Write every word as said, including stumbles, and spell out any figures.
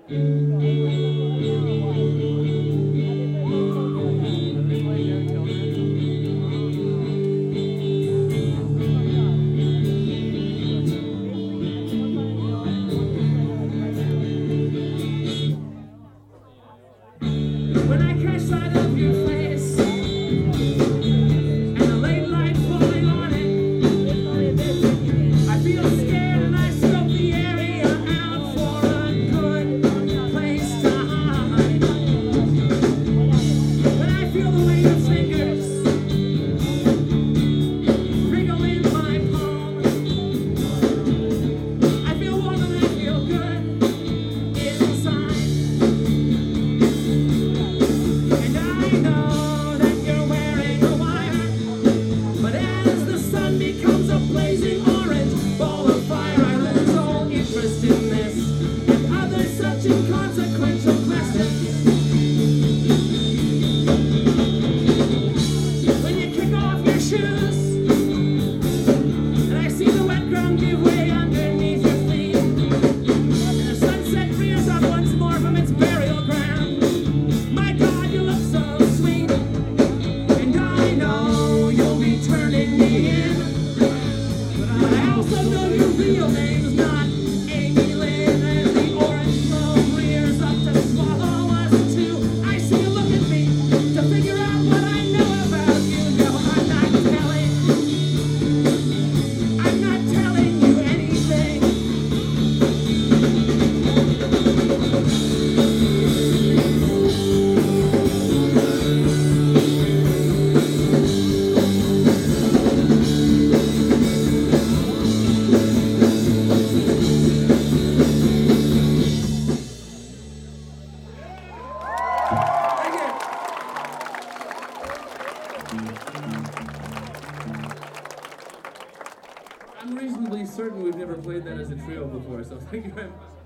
When I catch sight of your face and the late light falling on it, I feel scared and I scope the area out for a good place to hide. When I feel the weight of fingers wriggle in my palm, I feel warm and I feel good inside. And I know that you're wearing a wire, but as the sun becomes a blazing orange ball of fire, I lose all interest in this and other such inconsequential questions. When you kick off your shoes and I see the wet ground give way underneath your feet, and the sunset rears up once more from its burial ground, my God, you look so sweet, and I know you'll be turning me in, but I also know your real name's not Amy Lynn, and the orange globe rears up to swallow us too. I see you look at me to figure out what I know about you. No, I'm not telling, I'm not telling you anything. Thank you. I'm reasonably certain we've never played that as a trio before, so thank you very much.